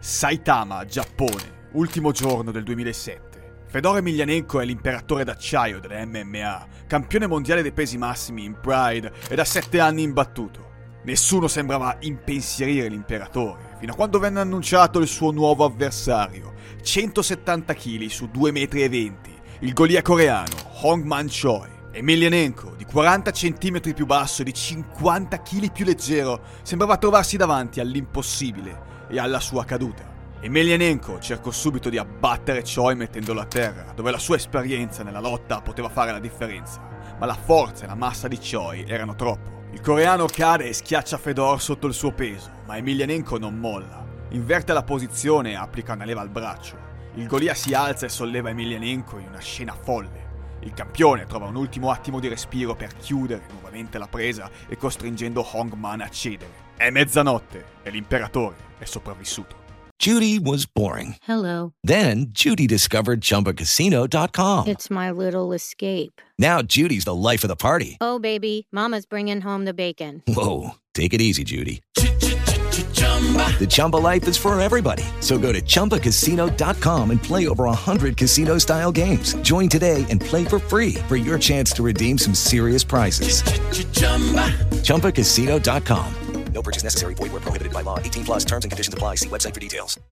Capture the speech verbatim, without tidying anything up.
Saitama, Giappone, ultimo giorno del duemilasette. Fedor Emelianenko è l'imperatore d'acciaio delle M M A, campione mondiale dei pesi massimi in Pride e da sette anni imbattuto. Nessuno sembrava impensierire l'imperatore, fino a quando venne annunciato il suo nuovo avversario, centosettanta chili su due metri e venti, il Golia coreano Hong Man Choi. Emelianenko, di quaranta centimetri più basso e di cinquanta chili più leggero, sembrava trovarsi davanti all'impossibile e alla sua caduta. Emelianenko cercò subito di abbattere Choi mettendolo a terra, dove la sua esperienza nella lotta poteva fare la differenza, ma la forza e la massa di Choi erano troppo. Il coreano cade e schiaccia Fedor sotto il suo peso, ma Emelianenko non molla. Inverte la posizione e applica una leva al braccio. Il Golia si alza e solleva Emelianenko in una scena folle. Il campione trova un ultimo attimo di respiro per chiudere nuovamente la presa e costringendo Hong Man a cedere. È mezzanotte e l'imperatore è sopravvissuto. Judy was boring. Hello. Then Judy discovered Chumba Casino dot com. It's my little escape. Now Judy's the life of the party. Oh, baby, mama's bringing home the bacon. Whoa, take it easy, Judy. The Chumba life is for everybody. So go to Chumba Casino dot com and play over one hundred casino-style games. Join today and play for free for your chance to redeem some serious prizes. Chumba Casino dot com. No purchase necessary. Void where prohibited by law. eighteen plus terms and conditions apply. See website for details.